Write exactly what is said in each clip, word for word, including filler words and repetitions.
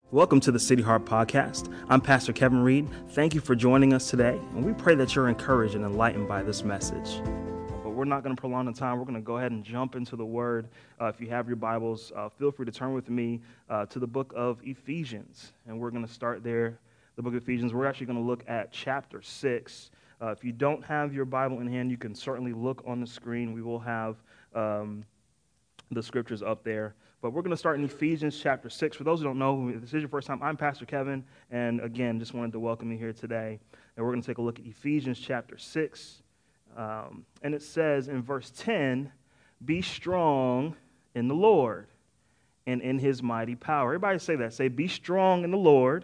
Welcome to the City Heart Podcast. I'm Pastor Kevin Reed. Thank you for joining us today, and we pray that you're encouraged and enlightened by this message. But we're not going to prolong the time. We're going to go ahead and jump into the Word. Uh, if you have your Bibles, uh, feel free to turn with me uh, to the book of Ephesians, and we're going to start there. The book of Ephesians. We're actually going to look at chapter six. Uh, if you don't have your Bible in hand, you can certainly look on the screen. We will have um, the scriptures up there. But we're going to start in Ephesians chapter six. For those who don't know, if this is your first time, I'm Pastor Kevin. And again, just wanted to welcome you here today. And we're going to take a look at Ephesians chapter six. Um, and it says in verse ten, be strong in the Lord and in his mighty power. Everybody say that. Say, be strong in the Lord.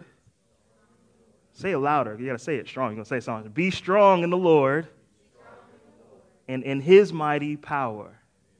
Say it louder. You got to say it strong. You're going to say something. Be strong in the Lord and in his mighty power.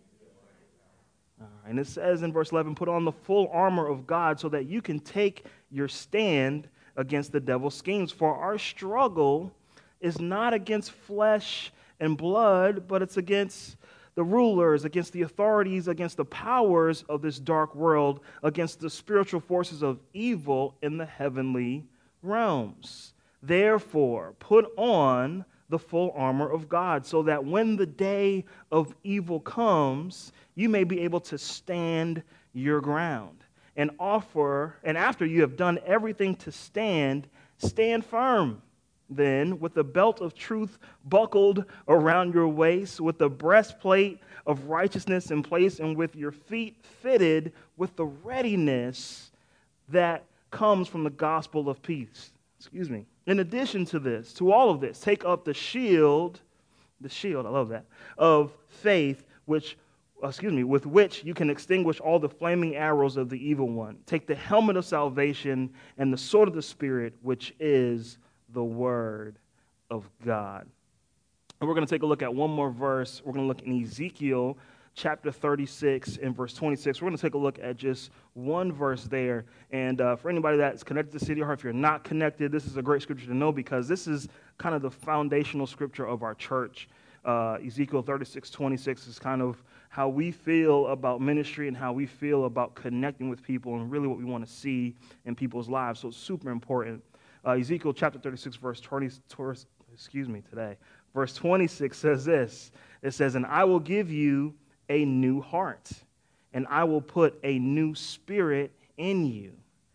All right, and it says in verse eleven, put on the full armor of God so that you can take your stand against the devil's schemes. For our struggle is not against flesh and blood, but it's against the rulers, against the authorities, against the powers of this dark world, against the spiritual forces of evil in the heavenly realms. Therefore, put on the full armor of God, so that when the day of evil comes, you may be able to stand your ground and offer, and after you have done everything to stand, stand firm. Then, with the belt of truth buckled around your waist, with the breastplate of righteousness in place, and with your feet fitted with the readiness that comes from the gospel of peace. Excuse me. In addition to this, to all of this, take up the shield, the shield, I love that, of faith, which, excuse me, with which you can extinguish all the flaming arrows of the evil one. Take the helmet of salvation and the sword of the Spirit, which is the word of God. And we're going to take a look at one more verse. We're going to look in Ezekiel chapter thirty-six and verse twenty-six. We're going to take a look at just one verse there. And uh, for anybody that's connected to City Heart, if you're not connected, this is a great scripture to know because this is kind of the foundational scripture of our church. Uh, Ezekiel thirty-six twenty-six is kind of how we feel about ministry and how we feel about connecting with people and really what we want to see in people's lives. So it's super important. Uh, Ezekiel chapter thirty-six, verse twenty, excuse me, today. Verse twenty-six says this. It says, and I will give you a new heart, and I will put a new spirit in you.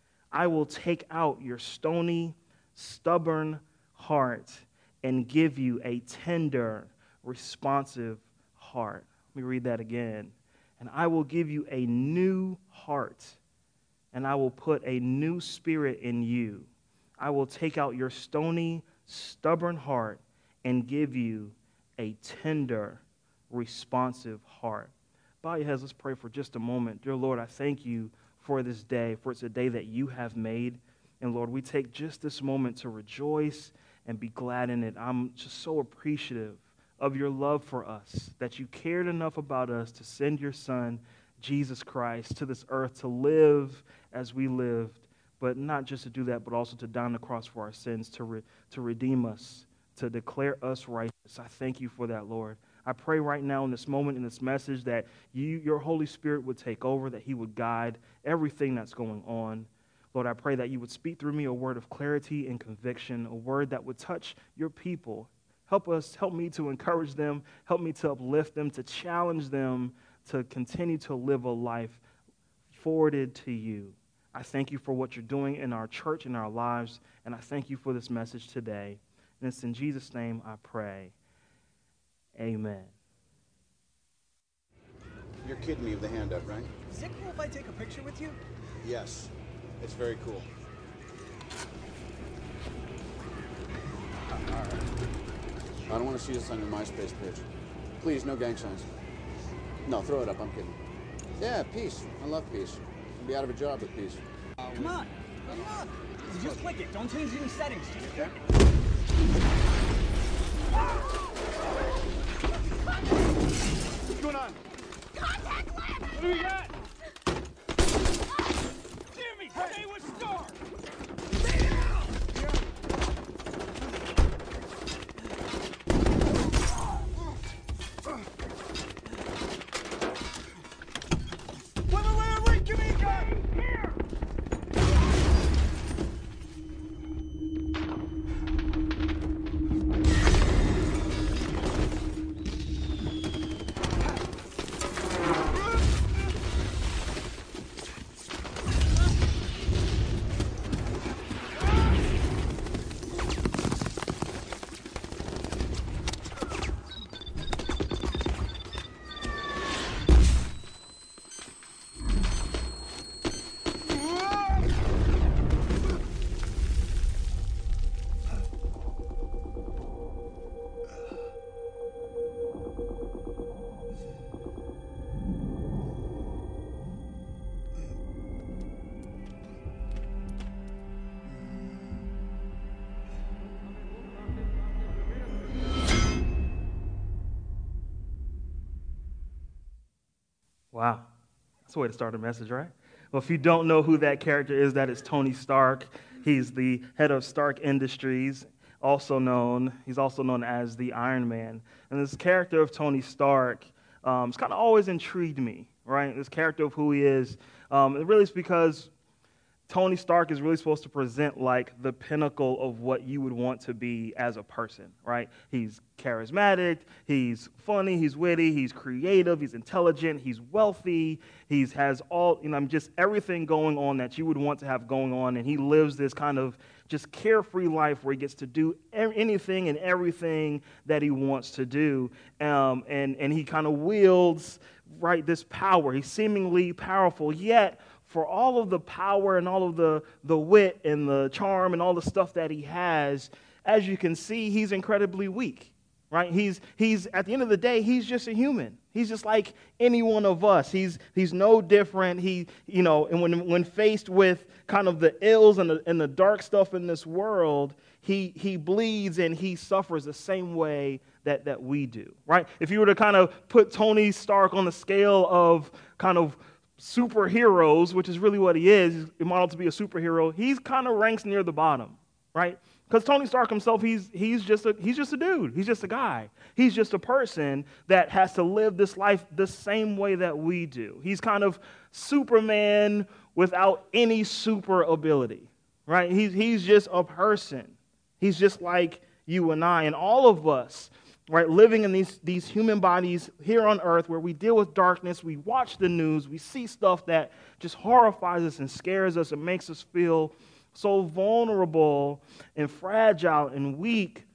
I will take out your stony, stubborn heart and give you a tender, responsive heart. Let me read that again. And I will give you a new heart, and I will put a new spirit in you. I will take out your stony, stubborn heart and give you a tender, responsive heart. Bow your heads, let's pray for just a moment. Dear Lord, I thank you for this day, for it's a day that you have made. And Lord, we take just this moment to rejoice and be glad in it. I'm just so appreciative of your love for us, that you cared enough about us to send your Son, Jesus Christ, to this earth to live as we lived, but not just to do that, but also to die on the cross for our sins, to, re- to redeem us, to declare us righteous. I thank you for that, Lord. I pray right now in this moment, in this message, that you, your Holy Spirit would take over, that he would guide everything that's going on. Lord, I pray that you would speak through me a word of clarity and conviction, a word that would touch your people. Help us, help me to encourage them, help me to uplift them, to challenge them to continue to live a life forwarded to you. I thank you for what you're doing in our church, in our lives, and I thank you for this message today. And it's in Jesus' name I pray. Amen. You're kidding me with the hand up, right? Is it cool if I take a picture with you? Yes. It's very cool. Uh, all right. I don't want to see this on your MySpace page. Please, no gang signs. No, throw it up. I'm kidding. Yeah, peace. I love peace. I'll be out of a job with peace. Come on. Come on. You just click it. Don't change any settings. Just Okay. What's going on? Contact lab! What do we got? Jimmy, stay with Star! Stay down! Wait, wait, wait, wait, give me a gun! Here! Wow. That's a way to start a message, right? Well, if you don't know who that character is, that is Tony Stark. He's the head of Stark Industries, also known, he's also known as the Iron Man. And this character of Tony Stark um, has kind of always intrigued me, right? This character of who he is. Um, it really is because Tony Stark is really supposed to present like the pinnacle of what you would want to be as a person, right? He's charismatic, he's funny, he's witty, he's creative, he's intelligent, he's wealthy, he's has all, you know, just everything going on that you would want to have going on, and he lives this kind of just carefree life where he gets to do anything and everything that he wants to do, um, and, and he kind of wields, right, this power. He's seemingly powerful, yet for all of the power and all of the, the wit and the charm and all the stuff that he has, as you can see, he's incredibly weak, right? He's, he's at the end of the day, he's just a human. He's just like any one of us. He's, he's no different. He, you know, and when, when faced with kind of the ills and the, and the dark stuff in this world, he, he bleeds and he suffers the same way that, that we do, right? If you were to kind of put Tony Stark on the scale of kind of superheroes, which is really what he is, he's modeled to be a superhero, he's kind of ranks near the bottom, right? Because Tony Stark himself, he's he's just a he's just a dude. He's just a guy. He's just a person that has to live this life the same way that we do. He's kind of Superman without any super ability, right? He's he's just a person. He's just like you and I, and all of us, right, living in these, these human bodies here on earth where we deal with darkness, we watch the news, we see stuff that just horrifies us and scares us and makes us feel so vulnerable and fragile and weak.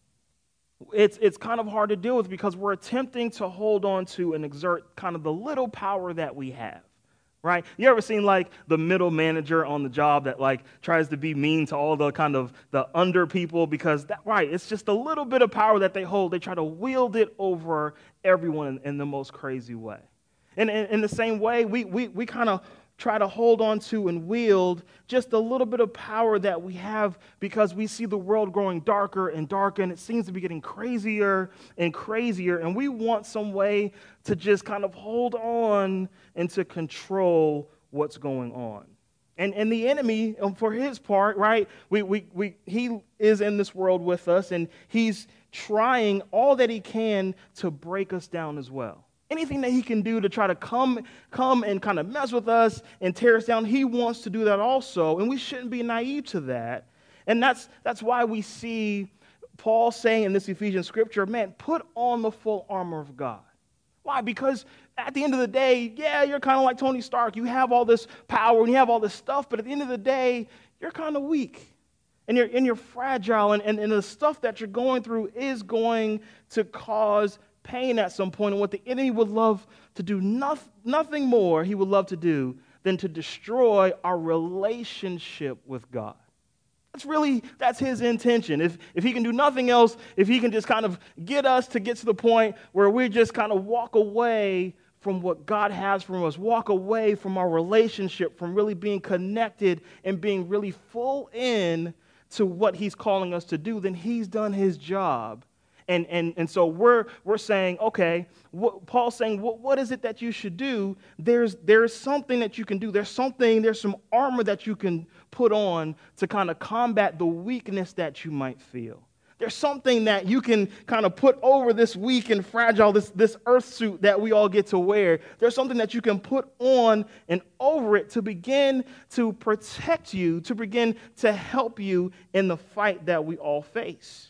It's, it's kind of hard to deal with because we're attempting to hold on to and exert kind of the little power that we have. Right? You ever seen like the middle manager on the job that like tries to be mean to all the kind of the under people because that, right, it's just a little bit of power that they hold. They try to wield it over everyone in, in the most crazy way. And in, in the same way, we we we kind of try to hold on to and wield just a little bit of power that we have because we see the world growing darker and darker, and it seems to be getting crazier and crazier, and we want some way to just kind of hold on and to control what's going on. And and the enemy, for his part, right, we we we he is in this world with us, and he's trying all that he can to break us down as well. Anything that he can do to try to come, come and kind of mess with us and tear us down, he wants to do that also, and we shouldn't be naive to that. And that's that's why we see Paul saying in this Ephesians scripture, man, put on the full armor of God. Why? Because at the end of the day, yeah, you're kind of like Tony Stark. You have all this power and you have all this stuff, but at the end of the day, you're kind of weak. And you're, and you're fragile, and, and, and the stuff that you're going through is going to cause pain at some point, and what the enemy would love to do, nothing, nothing more he would love to do than to destroy our relationship with God. That's really, that's his intention. If if he can do nothing else, if he can just kind of get us to get to the point where we just kind of walk away from what God has from us, walk away from our relationship, from really being connected and being really full in to what he's calling us to do, then he's done his job. And and and so we're we're saying, okay, what, Paul's saying, what, what is it that you should do? There's there's something that you can do. There's something, there's some armor that you can put on to kind of combat the weakness that you might feel. There's something that you can kind of put over this weak and fragile, this, this earth suit that we all get to wear. There's something that you can put on and over it to begin to protect you, to begin to help you in the fight that we all face.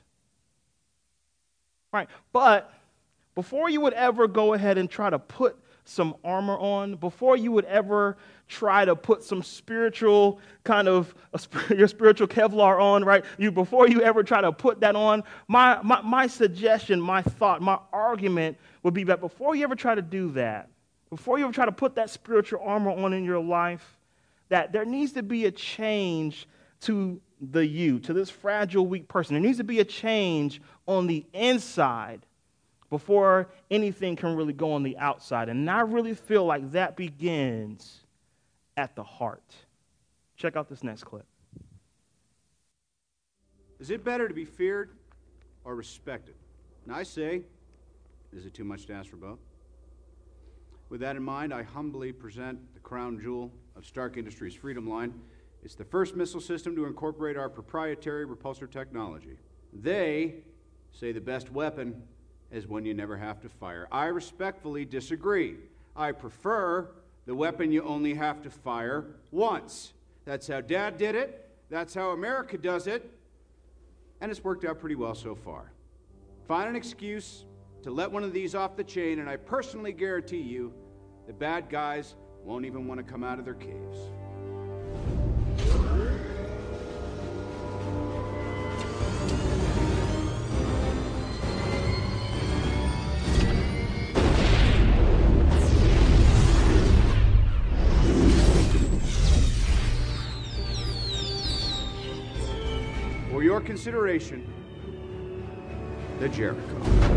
Right, but before you would ever go ahead and try to put some armor on, before you would ever try to put some spiritual kind of a, your spiritual Kevlar on, right? You before you ever try to put that on, my, my my suggestion, my thought, my argument would be that before you ever try to do that, before you ever try to put that spiritual armor on in your life, that there needs to be a change to the you, to this fragile, weak person. There needs to be a change on the inside before anything can really go on the outside. And I really feel like that begins at the heart. Check out this next clip. Is it better to be feared or respected? And I say, is it too much to ask for both? With that in mind, I humbly present the crown jewel of Stark Industries' Freedom Line. It's the first missile system to incorporate our proprietary repulsor technology. They say the best weapon is one you never have to fire. I respectfully disagree. I prefer the weapon you only have to fire once. That's how Dad did it, that's how America does it, and it's worked out pretty well so far. Find an excuse to let one of these off the chain, and I personally guarantee you the bad guys won't even want to come out of their caves. For your consideration, the Jericho.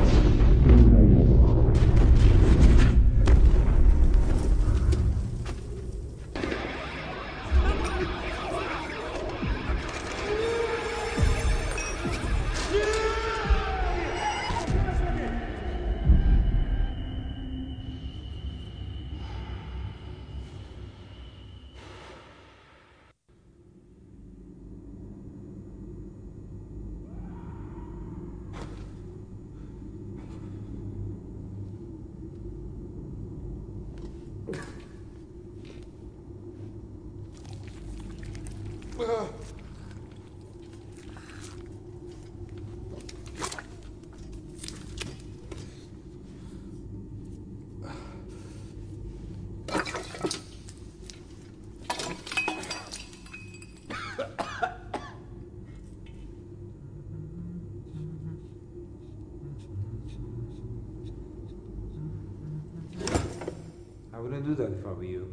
I wouldn't do that if I were you.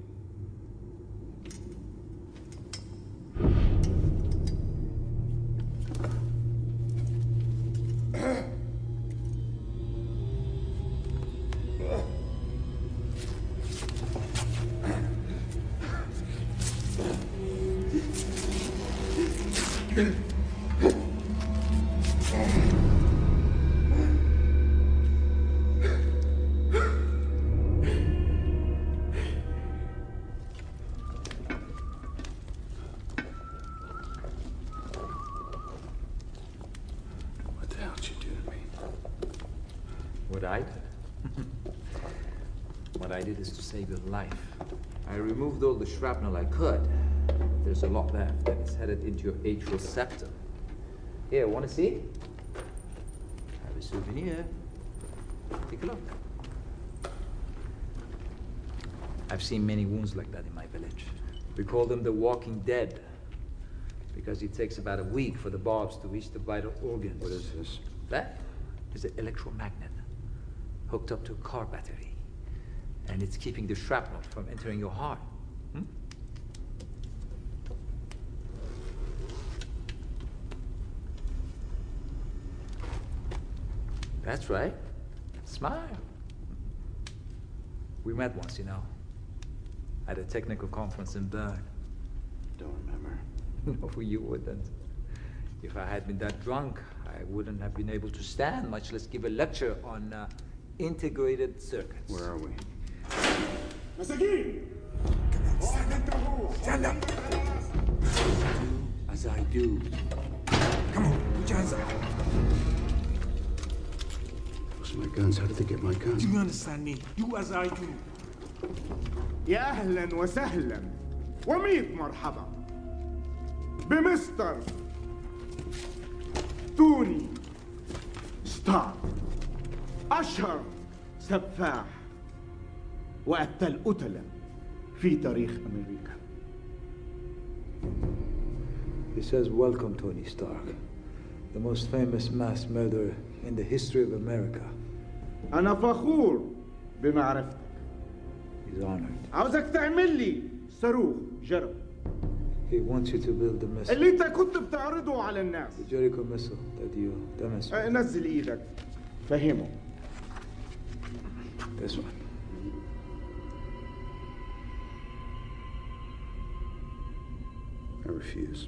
What I did? What I did is to save your life. I removed all the shrapnel I could. There's a lot left that is headed into your atrial septum. Here, want to see? Have a souvenir. Take a look. I've seen many wounds like that in my village. We call them the walking dead, because it takes about a week for the barbs to reach the vital organs. What is this? That is an electromagnet hooked up to a car battery. And it's keeping the shrapnel from entering your heart. Hmm? That's right. Smile. We met once, you know, at a technical conference in Bern. Don't remember. No, you wouldn't. If I had been that drunk, I wouldn't have been able to stand, much less give a lecture on uh, integrated circuits. Where are we? مساجين Stand up! Do as I do. Come on, put your hands up. Those are my guns. How did they get my guns? Do you understand me? Do as I do. يا اهلا وسهلا وميت مرحبا بمستر توني ستارك، اشهر سفاح وقتل قتلة في تاريخ امريكا. He says, welcome, Tony Stark, the most famous mass murderer in the history of America. انا فخور بمعرفتك. He's honored. عاوزك تعمل لي صاروخ جرب He wants you to build the missile. اللي انت كنت بتعرضه على الناس. The Jericho missile that you demonstrated. نزل ايدك فهمه. This one. I refuse.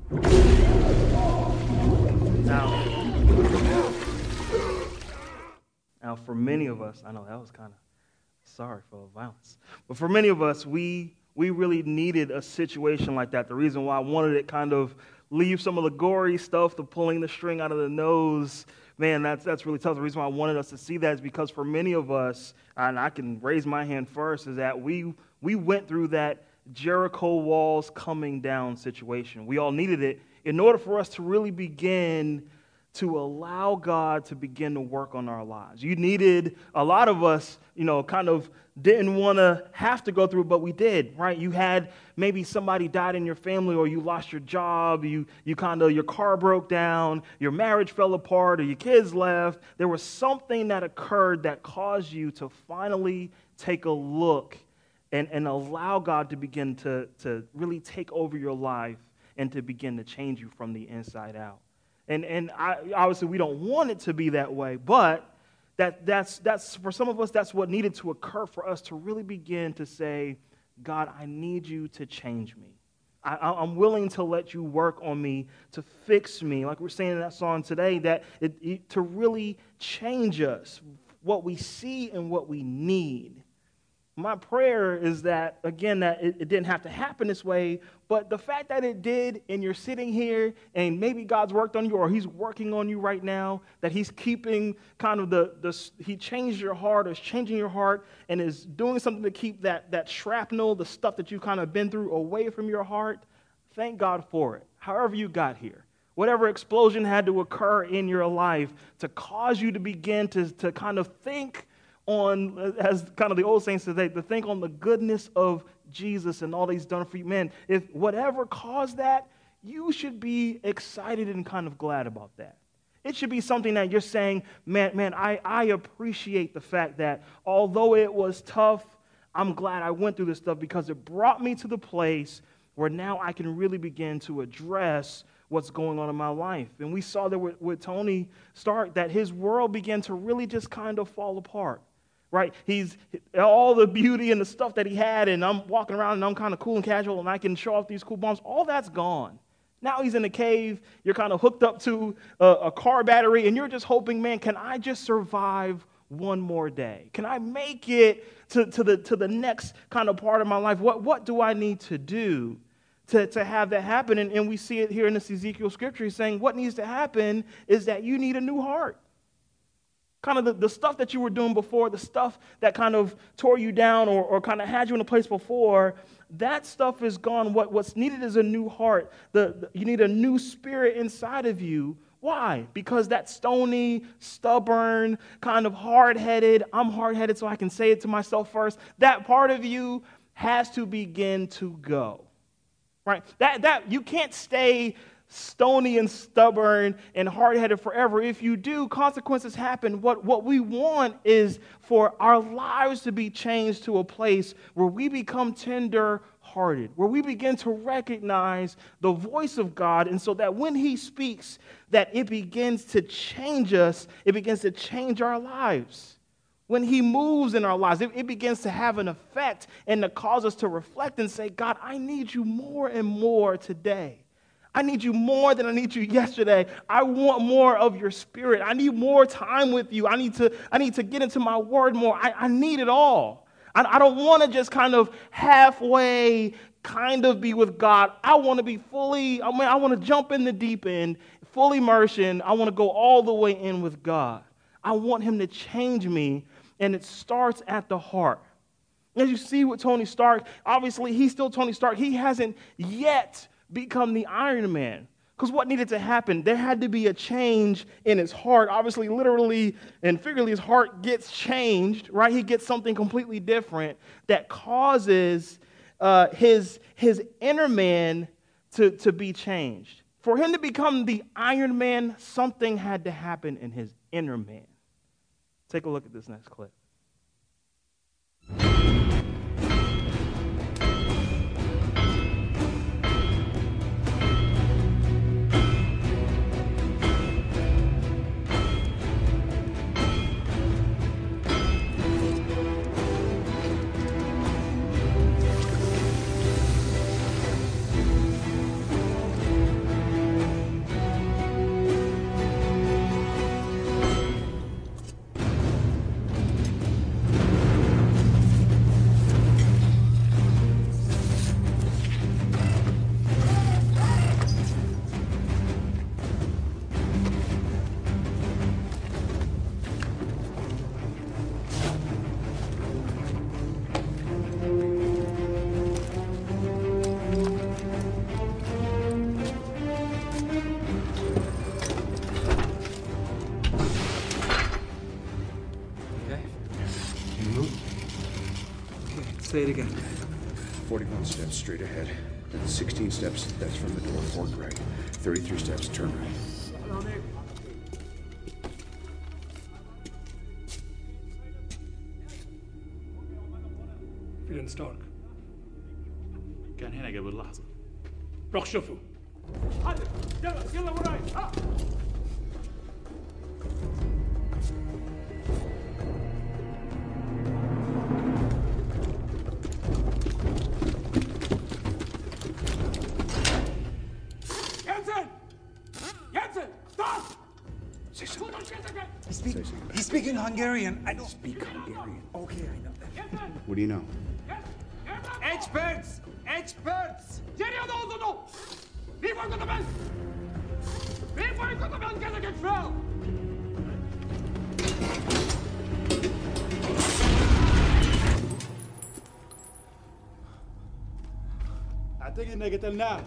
Now, now, for many of us, I know that was kind of Sorry for the violence. But for many of us, we we really needed a situation like that. The reason why I wanted it kind of leave some of the gory stuff, the pulling the string out of the nose, man, that's that's really tough. The reason why I wanted us to see that is because for many of us, and I can raise my hand first, is that we we went through that Jericho walls coming down situation. We all needed it in order for us to really begin to allow God to begin to work on our lives. You needed, a lot of us, you know, kind of didn't want to have to go through, but we did, right? You had maybe somebody died in your family, or you lost your job, you you kind of, your car broke down, your marriage fell apart, or your kids left. There was something that occurred that caused you to finally take a look and, and allow God to begin to, to really take over your life and to begin to change you from the inside out. And and I, obviously we don't want it to be that way, but that that's that's for some of us, that's what needed to occur for us to really begin to say, God, I need you to change me. I, I'm willing to let you work on me, to fix me, like we're saying in that song today, that it, it, to really change us, what we see and what we need. My prayer is that, again, that it, it didn't have to happen this way, but the fact that it did, and you're sitting here, and maybe God's worked on you, or he's working on you right now, that he's keeping kind of the, the he changed your heart, or is changing your heart, and is doing something to keep that, that shrapnel, the stuff that you've kind of been through, away from your heart. Thank God for it, however you got here. Whatever explosion had to occur in your life to cause you to begin to, to kind of think on, as kind of the old saints today, to think on the goodness of Jesus and all that he's done for you. Man, if whatever caused that, you should be excited and kind of glad about that. It should be something that you're saying, man, man, I, I appreciate the fact that although it was tough, I'm glad I went through this stuff because it brought me to the place where now I can really begin to address what's going on in my life. And we saw that with, with Tony Stark, that his world began to really just kind of fall apart. Right? He's all the beauty and the stuff that he had, and I'm walking around and I'm kind of cool and casual and I can show off these cool bombs. All that's gone. Now he's in a cave. You're kind of hooked up to a, a car battery, and you're just hoping, man, can I just survive one more day? Can I make it to, to the to the next kind of part of my life? What what do I need to do to, to have that happen? And, and we see it here in this Ezekiel scripture. He's saying what needs to happen is that you need a new heart. Kind of the, the stuff that you were doing before, the stuff that kind of tore you down or, or kind of had you in a place before, that stuff is gone. What, what's needed is a new heart. The, the, you need a new spirit inside of you. Why? Because that stony, stubborn, kind of hard-headed, I'm hard-headed so I can say it to myself first, that part of you has to begin to go. Right? That, that you can't stay stony and stubborn and hard-headed forever. If you do, consequences happen. What, what we want is for our lives to be changed to a place where we become tender-hearted, where we begin to recognize the voice of God, and so that when he speaks, that it begins to change us, it begins to change our lives. When he moves in our lives, it, it begins to have an effect and to cause us to reflect and say, God, I need you more and more today. I need you more than I need you yesterday. I want more of your spirit. I need more time with you. I need to, I need to get into my word more. I, I need it all. I, I don't want to just kind of halfway kind of be with God. I want to be fully, I mean, I want to jump in the deep end, full immersion. I want to go all the way in with God. I want him to change me, and it starts at the heart. As you see with Tony Stark, obviously he's still Tony Stark. He hasn't yet become the Iron Man. Because what needed to happen? There had to be a change in his heart. Obviously, literally and figuratively, his heart gets changed, right? He gets something completely different that causes uh, his, his inner man to, to be changed. For him to become the Iron Man, something had to happen in his inner man. Take a look at this next clip. Say it again. forty-one steps straight ahead. Then sixteen steps, that's from the door, fork right. thirty-three steps, turn right. فين ستارك؟ كان هنا قبل لحظة. روح شوفه. حاضر. يلا يلا وراي. ها. Jensen! Jensen! Stop! Say something. He's, speak, he's speaking Hungarian. I don't Speak Hungarian. Okay, I know that. What do you know? Experts! Experts! Geliyor olduğunu! Bir boykota ben! Bir boykota ben gelecek şu an! اعتقد ان قتلناه.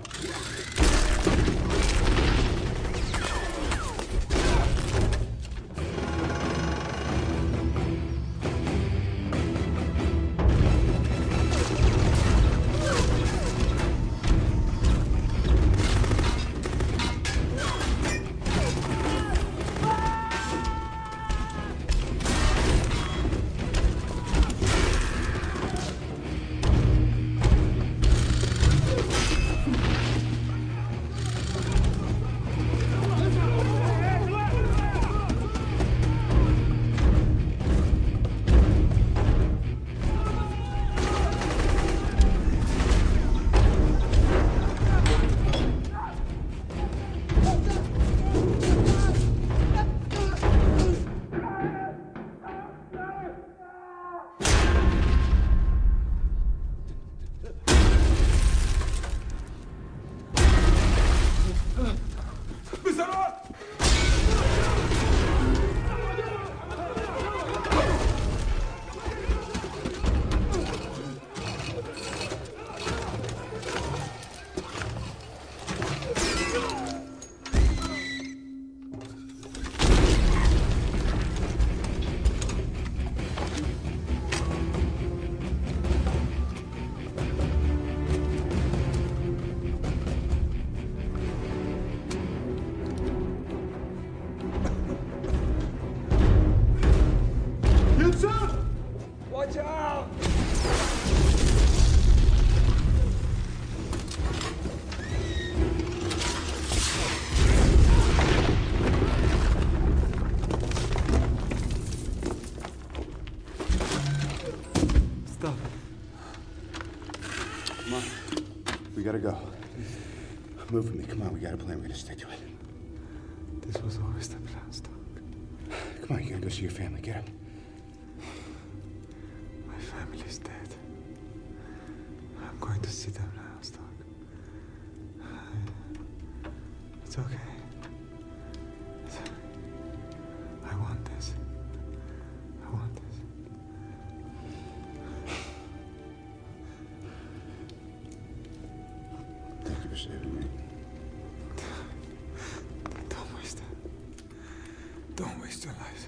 Watch out! Stop. Come on. We gotta go. Move with me. Come on, we got a plan. We're gonna stick to it. This was always the plan, Stark. Come on, you gotta go see your family. Get up. My family's dead. I'm going to see them now, Stark. It's okay. It's okay. I want this. I want this. Thank you for saving me. Don't waste it. Don't waste your lives.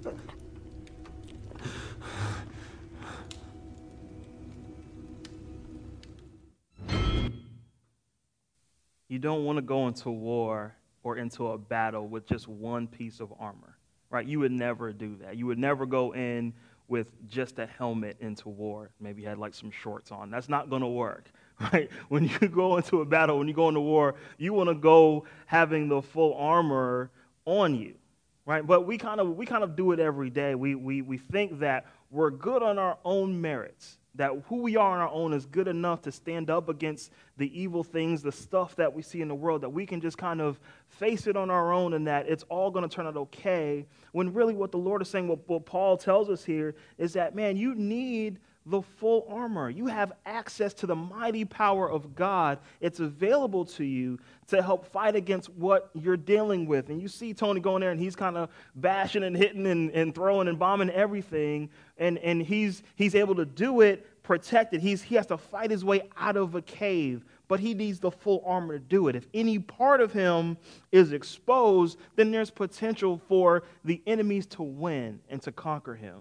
You don't want to go into war or into a battle with just one piece of armor, right? You would never do that. You would never go in with just a helmet into war. Maybe you had like some shorts on. That's not going to work, right? When you go into a battle, when you go into war, you want to go having the full armor on you, right? But we kind of we kind of do it every day. We we we think that we're good on our own merits, that who we are on our own is good enough to stand up against the evil things, the stuff that we see in the world, that we can just kind of face it on our own and that it's all going to turn out okay, when really what the Lord is saying, what, what Paul tells us here, is that, man, you need the full armor. You have access to the mighty power of God. It's available to you to help fight against what you're dealing with. And you see Tony going there and he's kind of bashing and hitting and, and throwing and bombing everything. And, and he's he's able to do it protected. He's, he has to fight his way out of a cave, but he needs the full armor to do it. If any part of him is exposed, then there's potential for the enemies to win and to conquer him.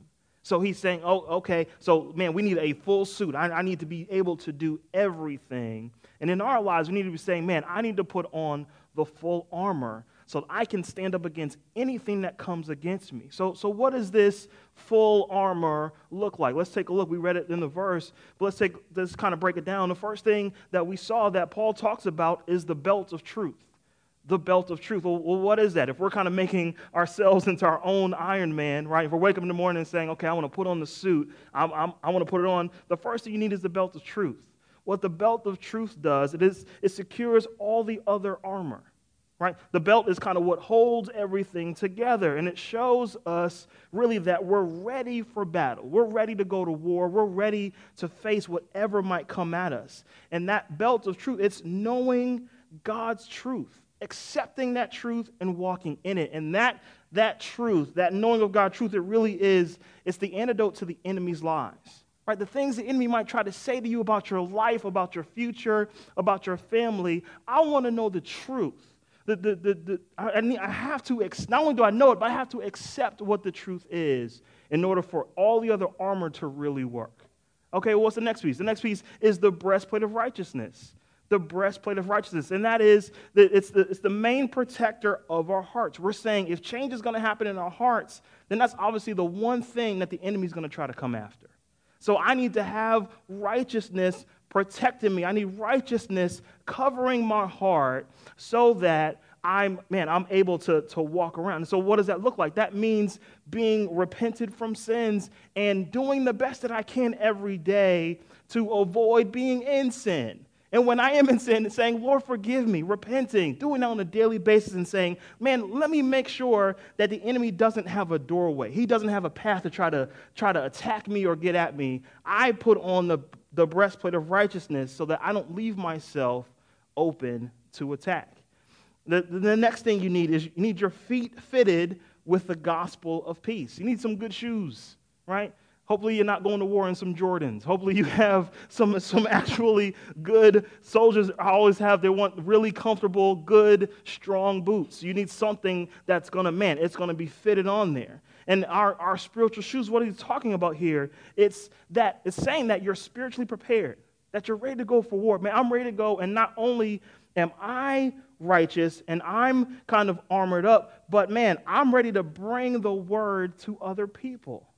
So he's saying, oh, okay, so man, we need a full suit. I, I need to be able to do everything. And in our lives, we need to be saying, man, I need to put on the full armor so that I can stand up against anything that comes against me. So, so what does this full armor look like? Let's take a look. We read it in the verse, but let's take let's kind of break it down. The first thing that we saw that Paul talks about is the belt of truth. The belt of truth. Well, well, what is that? If we're kind of making ourselves into our own Iron Man, right? If we're waking up in the morning and saying, okay, I want to put on the suit, I'm, I'm, I want to put it on, the first thing you need is the belt of truth. What the belt of truth does, it is it secures all the other armor, right? The belt is kind of what holds everything together, and it shows us really that we're ready for battle. We're ready to go to war. We're ready to face whatever might come at us. And that belt of truth, it's knowing God's truth, accepting that truth and walking in it. And that that truth, that knowing of God's truth, it really is, it's the antidote to the enemy's lies. Right? The things the enemy might try to say to you about your life, about your future, about your family, I want to know the truth. The, the, the, the, I, need, I have to, ex- not only do I know it, but I have to accept what the truth is in order for all the other armor to really work. Okay, well, what's the next piece? The next piece is the breastplate of righteousness. The breastplate of righteousness. And that is, that it's, the, it's the main protector of our hearts. We're saying if change is going to happen in our hearts, then that's obviously the one thing that the enemy is going to try to come after. So I need to have righteousness protecting me. I need righteousness covering my heart so that I'm, man, I'm able to, to walk around. And so what does that look like? That means being repented from sins and doing the best that I can every day to avoid being in sin. And when I am in sin, saying, Lord, forgive me, repenting, doing that on a daily basis and saying, man, let me make sure that the enemy doesn't have a doorway. He doesn't have a path to try to try to attack me or get at me. I put on the, the breastplate of righteousness so that I don't leave myself open to attack. The, the next thing you need is you need your feet fitted with the gospel of peace. You need some good shoes, right? Hopefully you're not going to war in some Jordans. Hopefully you have some, some actually good soldiers. I always have, they want really comfortable, good, strong boots. You need something that's going to, man, it's going to be fitted on there. And our, our spiritual shoes, what are you talking about here? It's that it's saying that you're spiritually prepared, that you're ready to go for war. Man, I'm ready to go, and not only am I righteous and I'm kind of armored up, but man, I'm ready to bring the word to other people.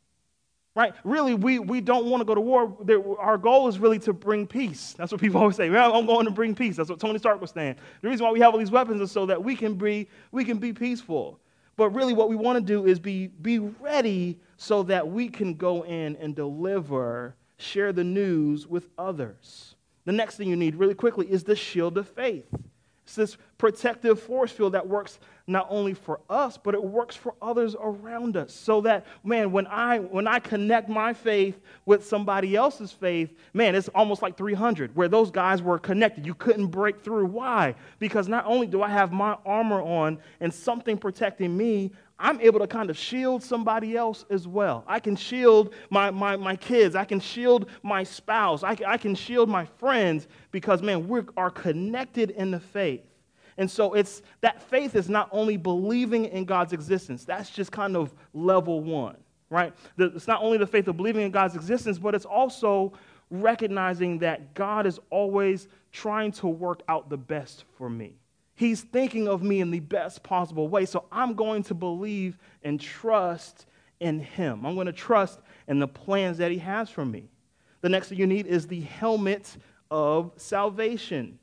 Right? Really, we, we don't want to go to war. Our goal is really to bring peace. That's what people always say. Well, I'm going to bring peace. That's what Tony Stark was saying. The reason why we have all these weapons is so that we can be we can be peaceful. But really, what we want to do is be be ready so that we can go in and deliver, share the news with others. The next thing you need, really quickly, is the shield of faith. It's this protective force field that works not only for us, but it works for others around us. So that, man, when I when I connect my faith with somebody else's faith, man, it's almost like three hundred, where those guys were connected. You couldn't break through. Why? Because not only do I have my armor on and something protecting me, I'm able to kind of shield somebody else as well. I can shield my, my, my kids. I can shield my spouse. I can, I can shield my friends because, man, we are connected in the faith. And so it's that faith is not only believing in God's existence. That's just kind of level one, right? It's not only the faith of believing in God's existence, but it's also recognizing that God is always trying to work out the best for me. He's thinking of me in the best possible way. So I'm going to believe and trust in him. I'm going to trust in the plans that he has for me. The next thing you need is the helmet of salvation.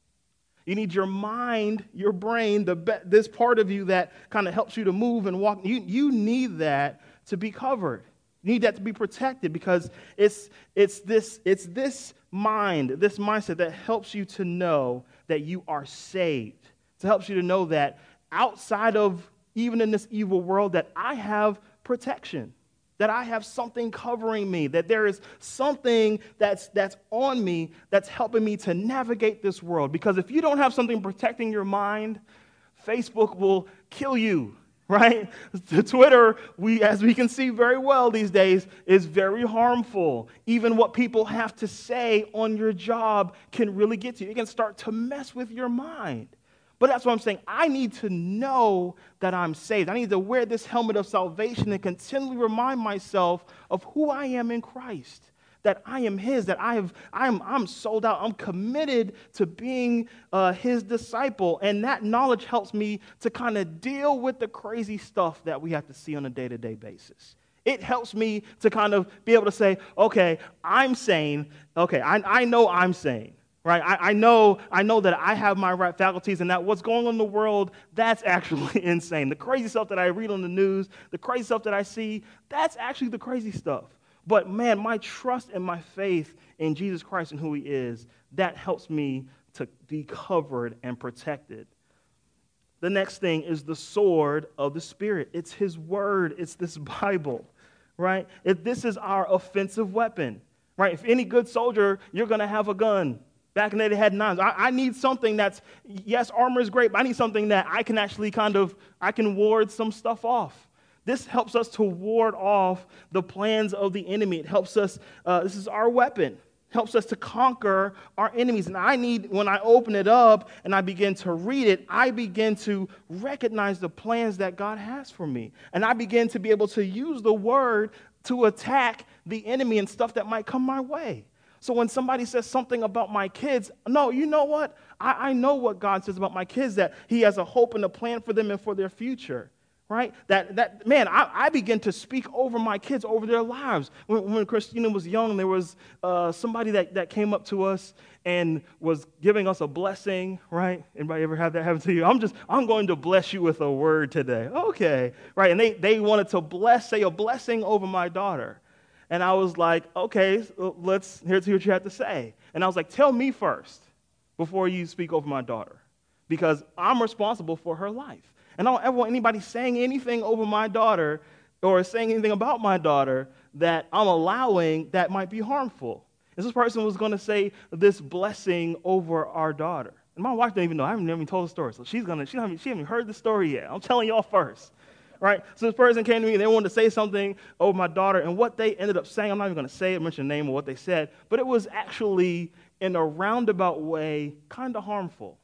You need your mind, your brain, the be- this part of you that kind of helps you to move and walk. You, you need that to be covered. You need that to be protected because it's, it's, this, it's this mind, this mindset that helps you to know that you are saved. It helps you to know that outside of, even in this evil world, that I have protection, that I have something covering me, that there is something that's that's on me that's helping me to navigate this world. Because if you don't have something protecting your mind, Facebook will kill you, right? The Twitter, we, as we can see very well these days, is very harmful. Even what people have to say on your job can really get to you. It can start to mess with your mind. But that's what I'm saying. I need to know that I'm saved. I need to wear this helmet of salvation and continually remind myself of who I am in Christ, that I am his, that I have, I'm, I'm sold out. I'm committed to being uh, his disciple. And that knowledge helps me to kind of deal with the crazy stuff that we have to see on a day-to-day basis. It helps me to kind of be able to say, okay, I'm sane. Okay, I, I know I'm sane. Right, I, I know, I know that I have my right faculties, and that what's going on in the world, that's actually insane. The crazy stuff that I read on the news, the crazy stuff that I see, that's actually the crazy stuff. But man, my trust and my faith in Jesus Christ and who he is, that helps me to be covered and protected. The next thing is the sword of the Spirit. It's his word. It's this Bible, right? If this is our offensive weapon, right? If any good soldier, you're going to have a gun. Back in the day, they had knives. I, I need something that's, yes, armor is great, but I need something that I can actually kind of, I can ward some stuff off. This helps us to ward off the plans of the enemy. It helps us, uh, this is our weapon. Helps us to conquer our enemies. And I need, when I open it up and I begin to read it, I begin to recognize the plans that God has for me. And I begin to be able to use the word to attack the enemy and stuff that might come my way. So when somebody says something about my kids, no, you know what? I, I know what God says about my kids, that he has a hope and a plan for them and for their future, right? That, that man, I, I begin to speak over my kids, over their lives. When, when Christina was young, there was uh, somebody that, that came up to us and was giving us a blessing, right? Anybody ever have that happen to you? I'm just, I'm going to bless you with a word today. Okay, right? And they, they wanted to bless, say a blessing over my daughter. And I was like, okay, let's, here's what you have to say. And I was like, tell me first before you speak over my daughter, because I'm responsible for her life. And I don't ever want anybody saying anything over my daughter or saying anything about my daughter that I'm allowing that might be harmful. And this person was going to say this blessing over our daughter. And my wife didn't even know. I haven't even told the story. So she's going to, she hasn't, she hasn't heard the story yet. I'm telling y'all first. Right? So this person came to me and they wanted to say something over my daughter, and what they ended up saying, I'm not even going to say it, mention the name of what they said, but it was actually, in a roundabout way, kind of harmful.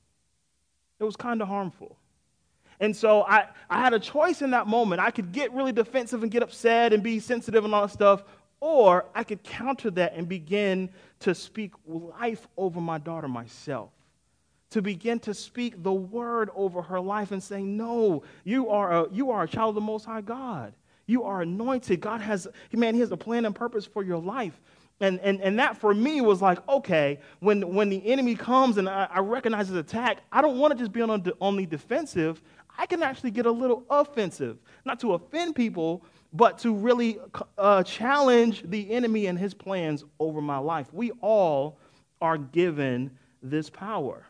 It was kind of harmful. And so I, I had a choice in that moment. I could get really defensive and get upset and be sensitive and all that stuff, or I could counter that and begin to speak life over my daughter myself. To begin to speak the word over her life and saying, no, you are a, you are a child of the Most High God. You are anointed. God has, man, he has a plan and purpose for your life. And and, and that for me was like, okay, when, when the enemy comes and I, I recognize his attack, I don't want to just be on the, on the defensive. I can actually get a little offensive, not to offend people, but to really uh, challenge the enemy and his plans over my life. We all are given this power.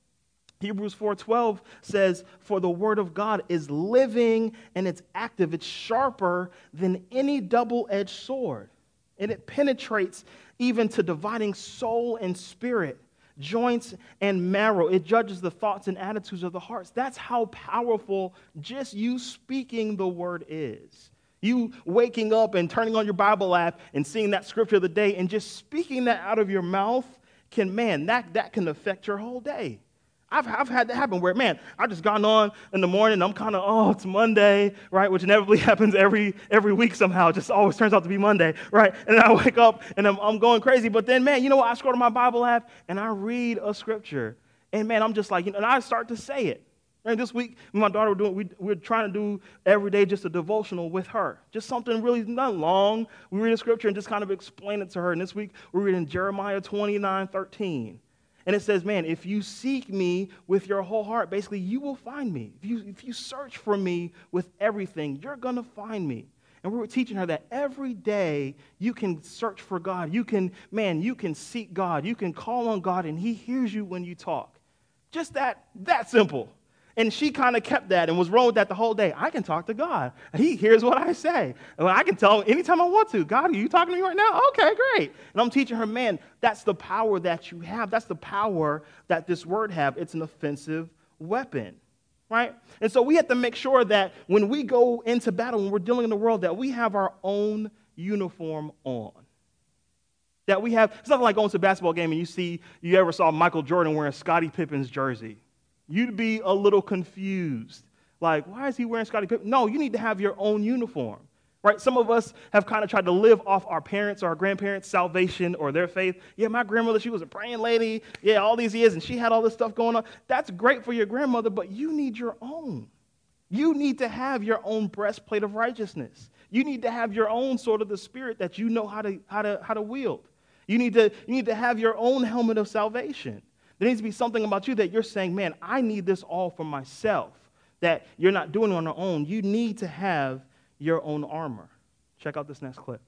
Hebrews four twelve says, for the word of God is living and it's active. It's sharper than any double-edged sword. And it penetrates even to dividing soul and spirit, joints and marrow. It judges the thoughts and attitudes of the hearts. That's how powerful just you speaking the word is. You waking up and turning on your Bible app and seeing that scripture of the day and just speaking that out of your mouth can, man, that, that can affect your whole day. I've, I've had that happen where, man, I've just gotten on in the morning, I'm kind of, oh, it's Monday, right, which inevitably happens every every week somehow. It just always turns out to be Monday, right? And then I wake up and I'm, I'm going crazy. But then, man, you know what? I scroll to my Bible app and I read a scripture. And, man, I'm just like, you know, and I start to say it. And this week, my daughter, were doing, we, we're trying to do every day just a devotional with her. Just something really not long. We read a scripture and just kind of explain it to her. And this week, we're reading Jeremiah twenty-nine thirteen. And it says, man, if you seek me with your whole heart, basically, you will find me. If you, if you search for me with everything, you're going to find me. And we were teaching her that every day you can search for God. You can, man, you can seek God. You can call on God, and he hears you when you talk. Just that, that simple. And she kind of kept that and was rolling with that the whole day. I can talk to God. He hears what I say. And I can tell him anytime I want to, God, are you talking to me right now? Okay, great. And I'm teaching her, man, that's the power that you have. That's the power that this word have. It's an offensive weapon, right? And so we have to make sure that when we go into battle, when we're dealing in the world, that we have our own uniform on. That we have, it's nothing like going to a basketball game and you see, you ever saw Michael Jordan wearing Scottie Pippen's jersey. You'd be a little confused. Like, why is he wearing Scottie Pippen? No, you need to have your own uniform, right? Some of us have kind of tried to live off our parents' or our grandparents' salvation or their faith. Yeah, my grandmother, she was a praying lady. Yeah, all these years, and she had all this stuff going on. That's great for your grandmother, but you need your own. You need to have your own breastplate of righteousness. You need to have your own sort of the spirit that you know how to how to how to wield. You need to you need to have your own helmet of salvation. There needs to be something about you that you're saying, man, I need this all for myself, that you're not doing on your own. You need to have your own armor. Check out this next clip.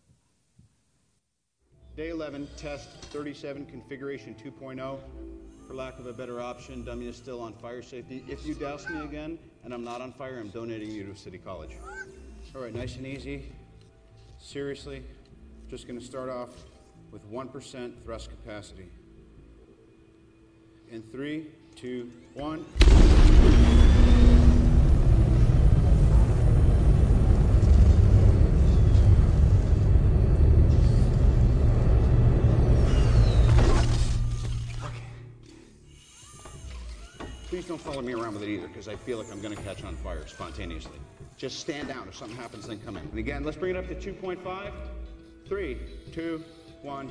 Day eleven, test thirty-seven, configuration two point oh. For lack of a better option, dummy is still on fire safety. If you douse me again and I'm not on fire, I'm donating you to City College. All right, nice and easy. Seriously, just gonna start off with one percent thrust capacity. In three, two, one. Please don't follow me around with it either, because I feel like I'm gonna catch on fire spontaneously. Just stand down. If something happens, then come in. And again, let's bring it up to two point five. Three, two, one.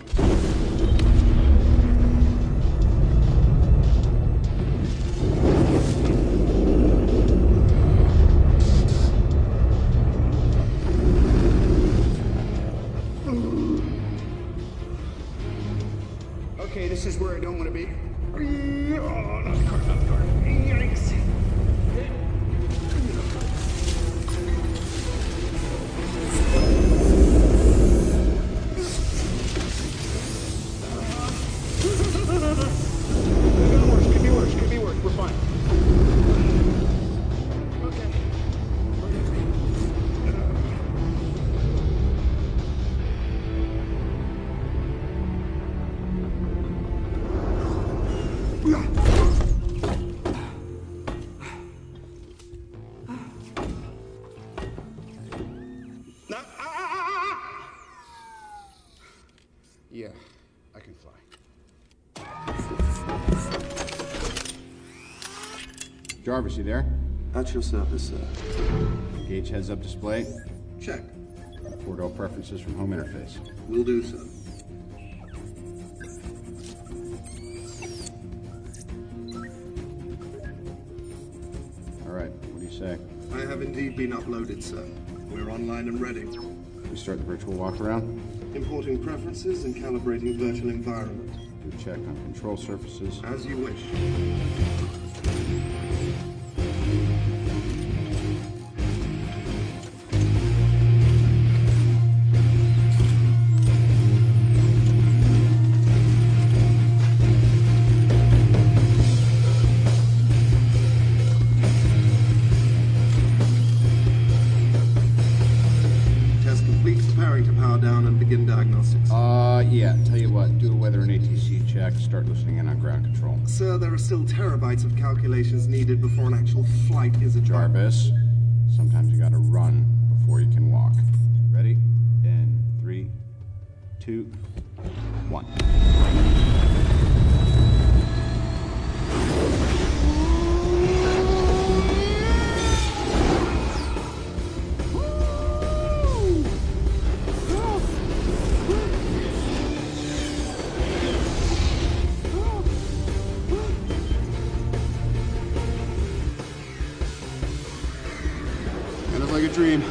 Okay, this is where I don't want to be. Oh, not the car, not the car. Yikes. Could be worse, could be worse, could be worse. We're fine. Okay. Yeah, I can fly. Jarvis, you there? At your service, sir. Gauge heads-up display. Check. Four-door preferences from home interface. Will do, sir. All right, what do you say? I have indeed been uploaded, sir. We're online and ready. We start the virtual walk-around. Importing preferences and calibrating virtual environment. Do a check on control surfaces. As you wish. Test complete. Preparing to power down and begin diagnostics. Uh, yeah, tell you what, do a weather and A T C check, start listening in on ground control. Sir, there are still terabytes of calculations needed before an actual flight is a Jarvis, sometimes you gotta run before you can walk. Ready? In three, two, one. Kind of like a dream.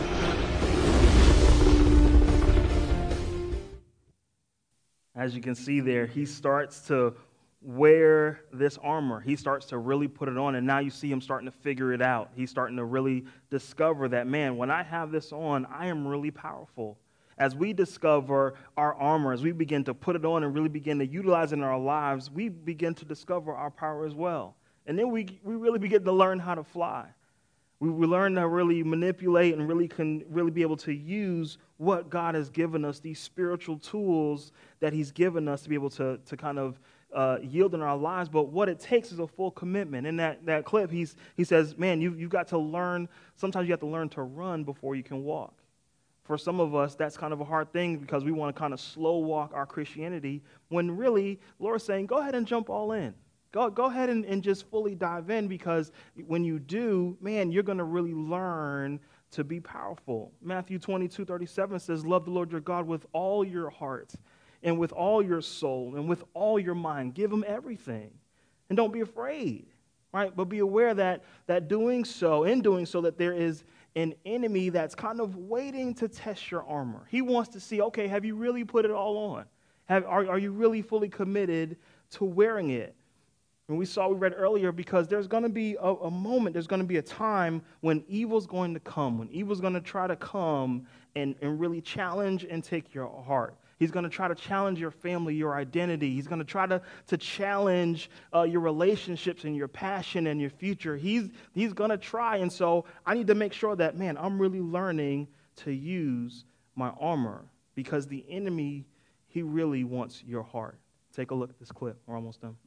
As you can see there, he starts to wear this armor. He starts to really put it on, and now you see him starting to figure it out. He's starting to really discover that, man, when I have this on, I am really powerful. As we discover our armor, as we begin to put it on and really begin to utilize it in our lives, we begin to discover our power as well. And then we, we really begin to learn how to fly. We, we learn to really manipulate and really can really be able to use what God has given us, these spiritual tools that he's given us to be able to, to kind of uh, yield in our lives. But what it takes is a full commitment. In that, that clip, he's, he says, man, you, you've got to learn, sometimes you have to learn to run before you can walk. For some of us, that's kind of a hard thing because we want to kind of slow walk our Christianity when really, Lord's saying, go ahead and jump all in. Go, go ahead and, and just fully dive in, because when you do, man, you're going to really learn to be powerful. Matthew twenty-two thirty-seven says, love the Lord your God with all your heart and with all your soul and with all your mind. Give him everything. And don't be afraid, right? But be aware that, that doing so, in doing so, that there is an enemy that's kind of waiting to test your armor. He wants to see, okay, have you really put it all on? Have, are, are you really fully committed to wearing it? And we saw, we read earlier, because there's going to be a, a moment, there's going to be a time when evil's going to come, when evil's going to try to come and, and really challenge and take your heart. He's going to try to challenge your family, your identity. He's going to try to, to challenge uh, your relationships and your passion and your future. He's, he's going to try. And so I need to make sure that, man, I'm really learning to use my armor, because the enemy, he really wants your heart. Take a look at this clip. We're almost done.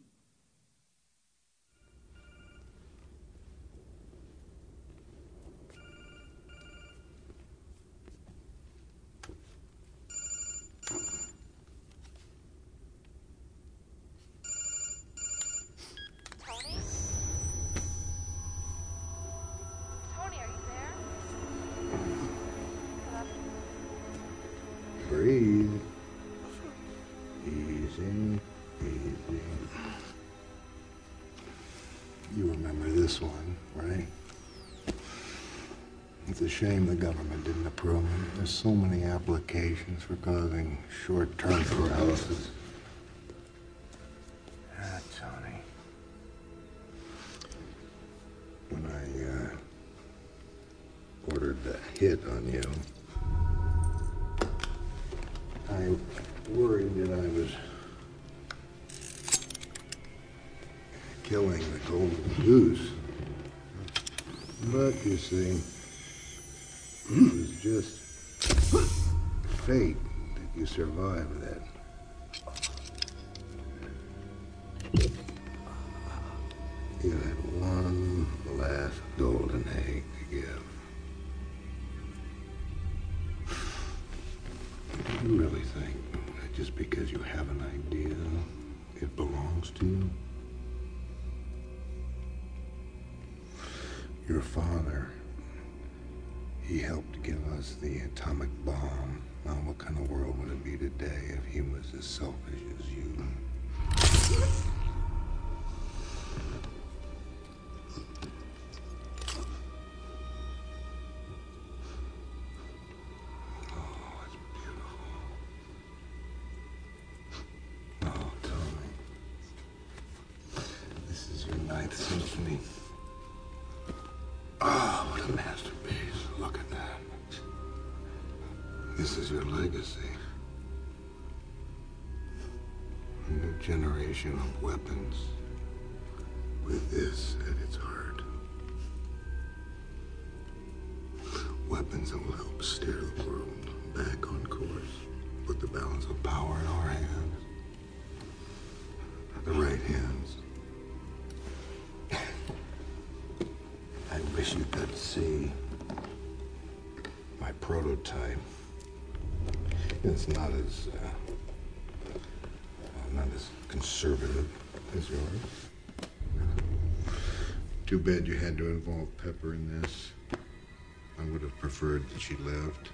Breathe. Easy, easy. You remember this one, right? It's a shame the government didn't approve it. There's so many applications for causing short-term paralysis. Ah, Tony. When I, uh, ordered the hit on you, I worried that I was killing the golden goose. But, you see, it was just fate that you survived that. You had one last golden egg to give. You really think that just because you have an idea, it belongs to you? Your father, he helped give us the atomic bomb. Now, what kind of world would it be today if he was as selfish as you? Symphony. Oh, what a masterpiece. Look at that. This is your legacy. A new generation of weapons with this at its heart. Weapons that will help steer the world back on course. Put the balance of power in our hands. The right hands. I wish you could see my prototype. It's not as uh, not as conservative as yours. Too bad you had to involve Pepper in this. I would have preferred that she lived.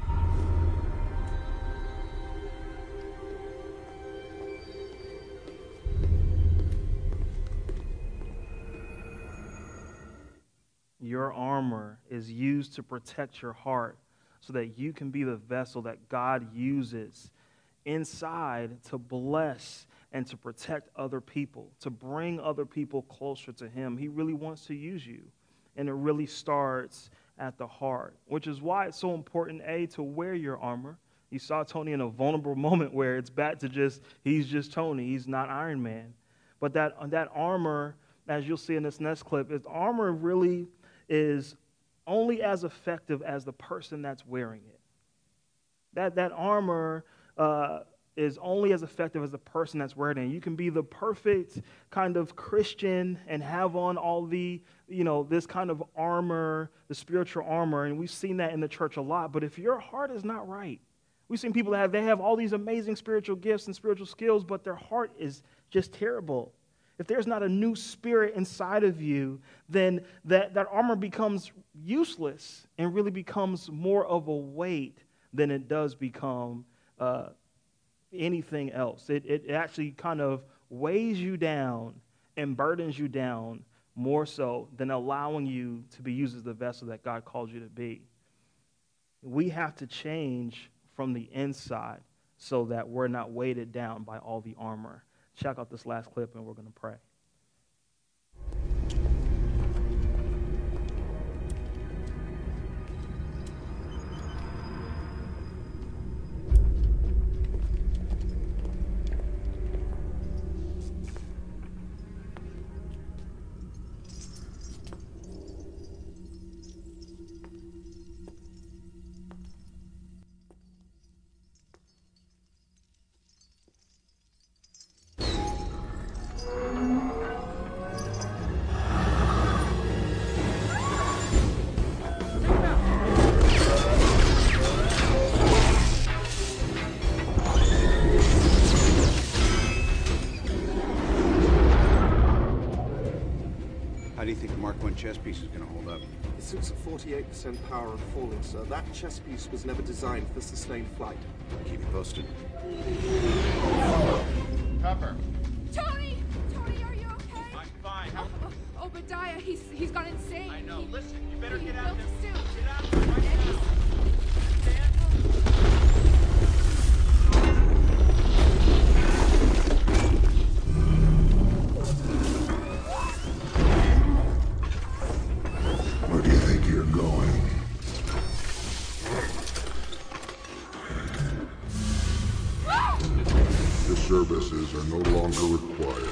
Your armor is used to protect your heart so that you can be the vessel that God uses inside to bless and to protect other people, to bring other people closer to him. He really wants to use you, and it really starts at the heart, which is why it's so important, A, to wear your armor. You saw Tony in a vulnerable moment where it's back to just, he's just Tony, he's not Iron Man. But that, that armor, as you'll see in this next clip, is armor really is only as effective as the person that's wearing it. That that armor uh, is only as effective as the person that's wearing it. You can be the perfect kind of Christian and have on all the, you know, this kind of armor, the spiritual armor, and we've seen that in the church a lot. But if your heart is not right, we've seen people that have, they have all these amazing spiritual gifts and spiritual skills, but their heart is just terrible. if there's not a new spirit inside of you, then that, that armor becomes useless and really becomes more of a weight than it does become uh, anything else. It, it actually kind of weighs you down and burdens you down more so than allowing you to be used as the vessel that God called you to be. We have to change from the inside so that we're not weighted down by all the armor. Check out this last clip and we're going to pray. How do you think the Mark one chess piece is going to hold up? It sits at forty-eight percent power and falling, sir. That chess piece was never designed for sustained flight. Keep you posted. Pepper. Tony! Tony, are you okay? I'm fine. Oh, oh, Obadiah, he's he's gone insane. I know. He, Listen, you better he get out of built there. a suit. Get out of there right now. Where do you think you're going? The services are no longer required.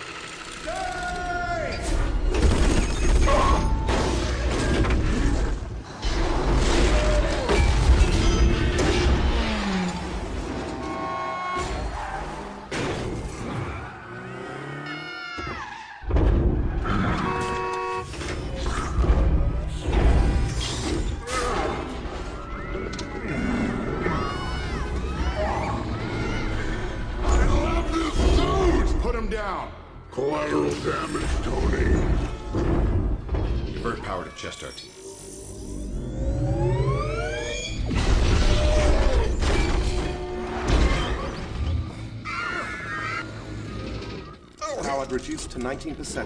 Down. Collateral damage, Tony. Divert power to chest R T. Power reduced to nineteen percent.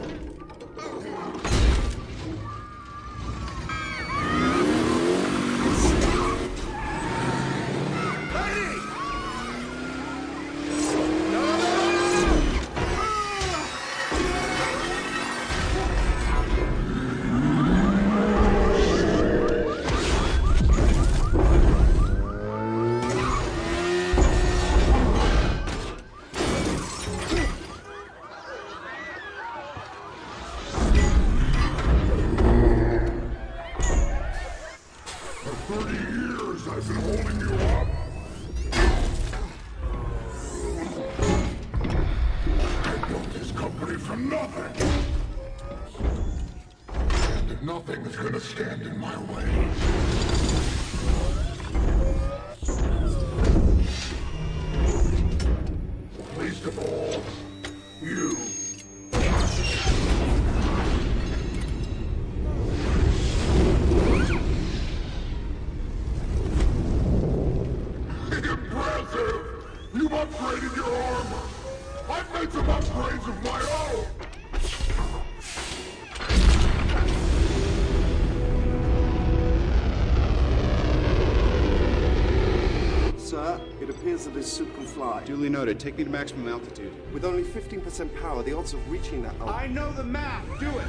Nothing is gonna stand in my way. Least of all, you. Impressive! You've upgraded your armor! I've made some upgrades of my own! Sir, it appears that his suit can fly. Duly noted. Take me to maximum altitude. With only fifteen percent power, the odds of reaching that are... I know the math. Do it.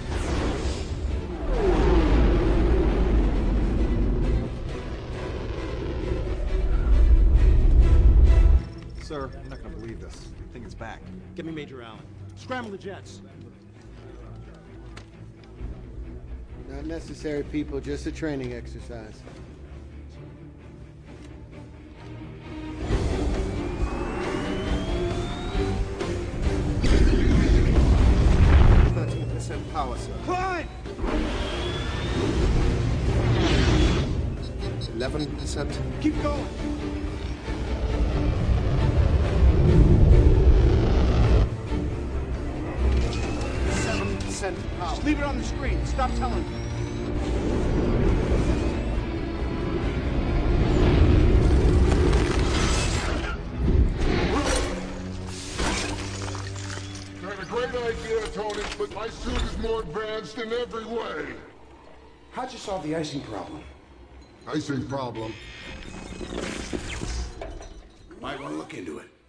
Sir, you're not going to believe this. I think it's back. Get me Major Allen. Scramble the jets. Not necessary, people. Just a training exercise. thirteen percent power, sir. Climb! eleven percent. Keep going. Leave it on the screen. Stop telling me. You had a great idea, Tony, but my suit is more advanced in every way. How'd you solve the icing problem? Icing problem. Might want to look into it.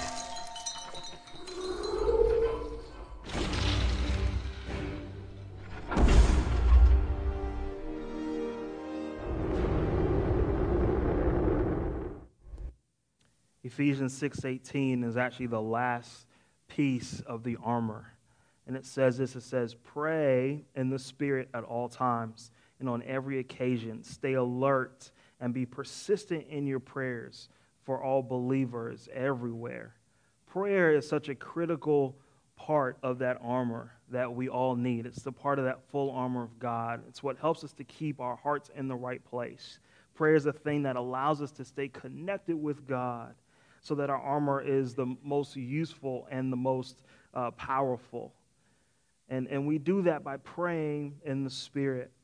Ephesians six eighteen is actually the last piece of the armor. And it says this, it says, pray in the Spirit at all times and on every occasion. Stay alert and be persistent in your prayers for all believers everywhere. Prayer is such a critical part of that armor that we all need. It's the part of that full armor of God. It's what helps us to keep our hearts in the right place. Prayer is a thing that allows us to stay connected with God so that our armor is the most useful and the most uh, powerful. And, and we do that by praying in the Spirit.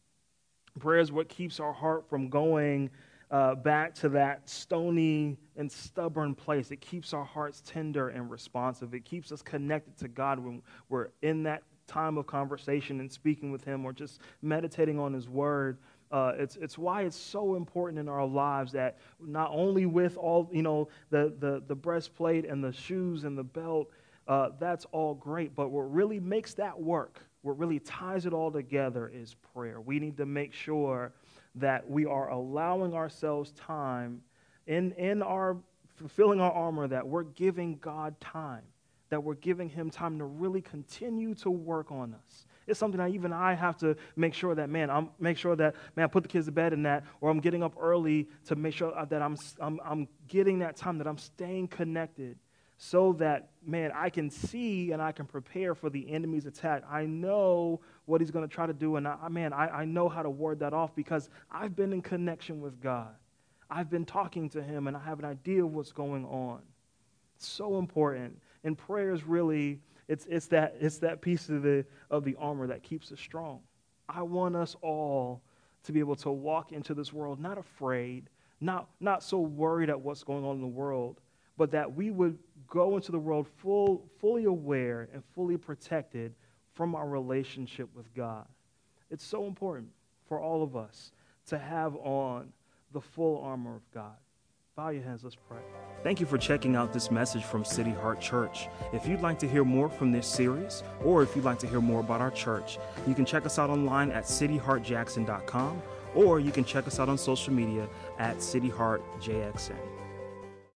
Prayer is what keeps our heart from going uh, back to that stony and stubborn place. It keeps our hearts tender and responsive. It keeps us connected to God when we're in that time of conversation and speaking with Him or just meditating on His Word. Uh, it's it's why it's so important in our lives that not only with all, you know, the, the, the breastplate and the shoes and the belt, uh, that's all great, but what really makes that work, what really ties it all together is prayer. We need to make sure that we are allowing ourselves time in, in our fulfilling our armor, that we're giving God time, that we're giving Him time to really continue to work on us. It's something that even I have to make sure that, man, I'm make sure that, man, I put the kids to bed and that, or I'm getting up early to make sure that I'm I'm, I'm getting that time, that I'm staying connected so that, man, I can see and I can prepare for the enemy's attack. I know what he's going to try to do, and, I, man, I, I know how to ward that off because I've been in connection with God. I've been talking to Him, and I have an idea of what's going on. It's so important. And prayer is really... It's it's that it's that piece of the of the armor that keeps us strong. I want us all to be able to walk into this world not afraid, not not so worried at what's going on in the world, but that we would go into the world full fully aware and fully protected from our relationship with God. It's so important for all of us to have on the full armor of God. Bow your hands, let's pray. Thank you for checking out this message from City Heart Church. If you'd like to hear more from this series, or if you'd like to hear more about our church, you can check us out online at city heart jackson dot com, or you can check us out on social media at City Heart J X N.